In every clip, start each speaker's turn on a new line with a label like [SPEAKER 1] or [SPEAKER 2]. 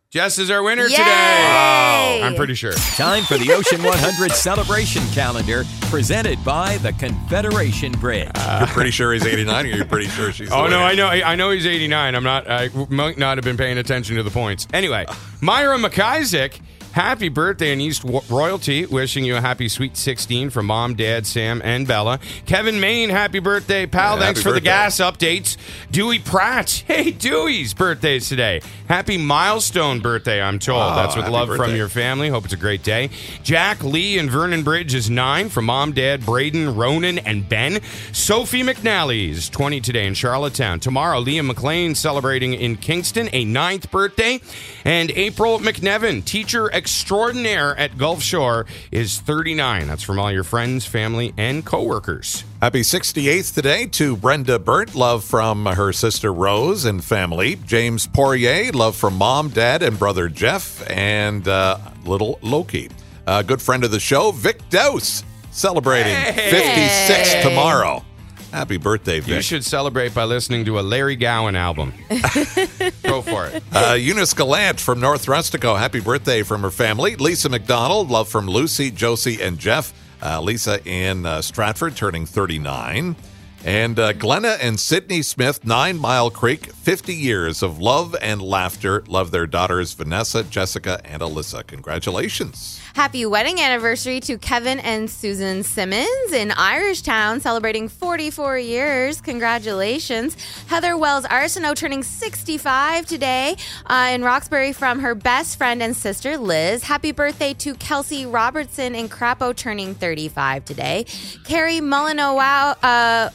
[SPEAKER 1] Jess is our winner
[SPEAKER 2] Yay!
[SPEAKER 1] today. I'm pretty sure.
[SPEAKER 3] Time for the Ocean 100 celebration calendar presented by the Confederation Bridge.
[SPEAKER 4] You're pretty sure he's 89, or you're pretty sure she's
[SPEAKER 1] Oh,
[SPEAKER 4] the
[SPEAKER 1] no,
[SPEAKER 4] winner?
[SPEAKER 1] I know he's 89. I might not have been paying attention to the points. Anyway, Myra McIsaac, happy birthday in East Royalty. Wishing you a happy sweet 16 from Mom, Dad, Sam, and Bella. Kevin Main, happy birthday, pal.
[SPEAKER 4] Yeah,
[SPEAKER 1] Thanks
[SPEAKER 4] happy
[SPEAKER 1] for the
[SPEAKER 4] birthday.
[SPEAKER 1] gas updates. Dewey Pratt. Hey, Dewey's birthday's today. Happy milestone birthday, I'm told.
[SPEAKER 4] Oh,
[SPEAKER 1] That's with
[SPEAKER 4] happy
[SPEAKER 1] love from
[SPEAKER 4] birthday.
[SPEAKER 1] your family. Hope it's a great day. Jack Lee in Vernon Bridge is 9 from Mom, Dad, Braden, Ronan, and Ben. Sophie McNally is 20 today in Charlottetown. Tomorrow, Liam McLean celebrating in Kingston, a 9th birthday. And April McNevin, teacher extraordinaire at Gulf Shore, is 39. That's from all your friends, family, and coworkers.
[SPEAKER 4] Happy 68th today to Brenda Burt. Love from her sister Rose and family. James Poirier. Love from Mom, Dad, and brother Jeff. And little Loki. Good friend of the show, Vic Dose. Celebrating 56 tomorrow. Happy birthday, Vic.
[SPEAKER 1] You should celebrate by listening to a Larry Gowan album. Go for it.
[SPEAKER 4] Eunice Gallant from North Rustico. Happy birthday from her family. Lisa McDonald. Love from Lucy, Josie, and Jeff. Lisa in Stratford turning 39. And Glenna and Sydney Smith, 9 Mile Creek, 50 years of love and laughter. Love their daughters, Vanessa, Jessica, and Alyssa. Congratulations.
[SPEAKER 2] Happy wedding anniversary to Kevin and Susan Simmons in Irishtown, celebrating 44 years. Congratulations. Heather Wells Arsenault turning 65 today in Roxbury from her best friend and sister, Liz. Happy birthday to Kelsey Robertson in Crapo, turning 35 today. Carrie Molyneux,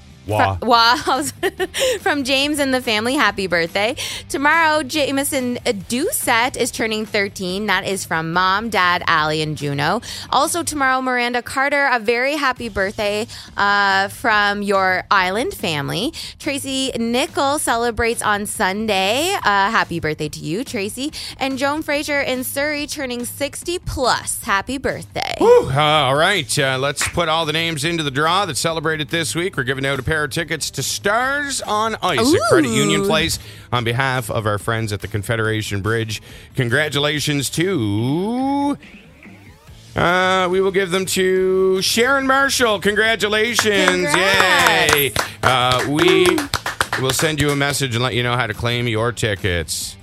[SPEAKER 2] from James and the family, happy birthday. Tomorrow, Jameson Doucette is turning 13. That is from Mom, Dad, Allie, and Juno. Also tomorrow, Miranda Carter, a very happy birthday from your island family. Tracy Nickel celebrates on Sunday. Happy birthday to you, Tracy. And Joan Fraser in Surrey turning 60 plus. Happy birthday.
[SPEAKER 1] Whew. All right, let's put all the names into the draw that celebrated this week. We're giving out a pair of tickets to Stars on Ice at Credit Union Place on behalf of our friends at the Confederation Bridge. Congratulations to... we will give them to Sharon Marshall. Congratulations.
[SPEAKER 2] Congrats.
[SPEAKER 1] Yay. We will send you a message and let you know how to claim your tickets.